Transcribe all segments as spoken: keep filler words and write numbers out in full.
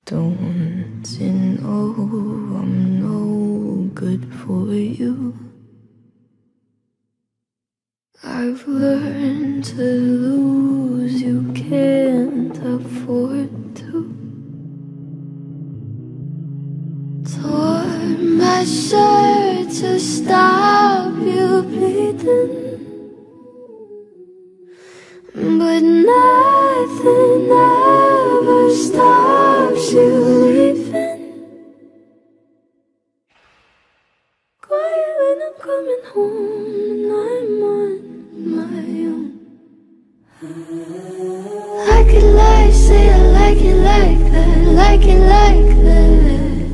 Don't you know I'm no good for you? I've learned to lose, you can't afford to. Tore my shirt to stop you bleeding, but nothing ever stops you leaving. Quiet when I'm coming home and I'm on my own. Like it like, say I like it like that, like it like that.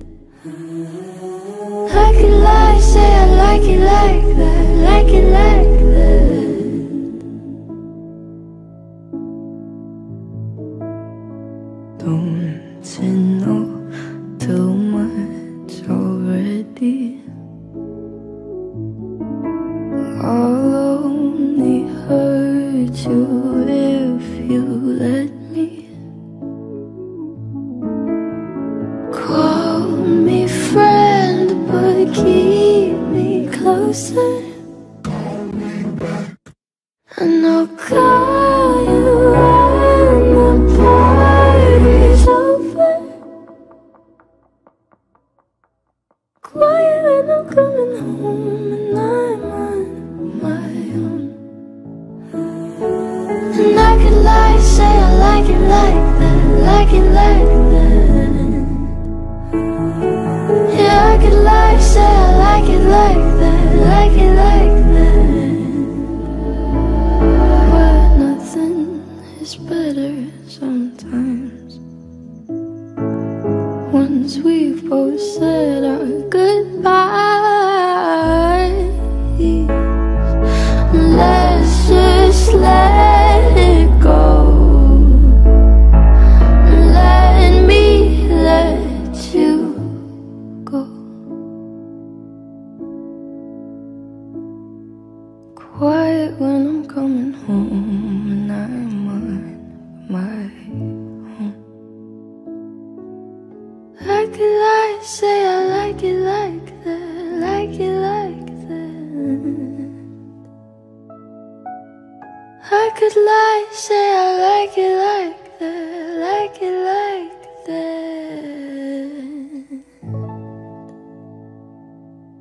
Like it like, say I like it like that, like it like that. Don't you know too much already? I'll only hurt you if you let me. Call me friend, but keep me closer, and I'll call you when the party's over. Quiet when I'm coming home and I'm on my own. And I could lie, say I like it like that, like it like that. Yeah, I could lie, say I like it like that, like it like that. But nothing is better sometimes. Once we've both said our goodbyes, let's just let it go. Let me let you go. Quiet when I'm coming home and I'm on my own. Like it like, say I like it like that, like it like that. I could lie, say I like it like that, like it like that.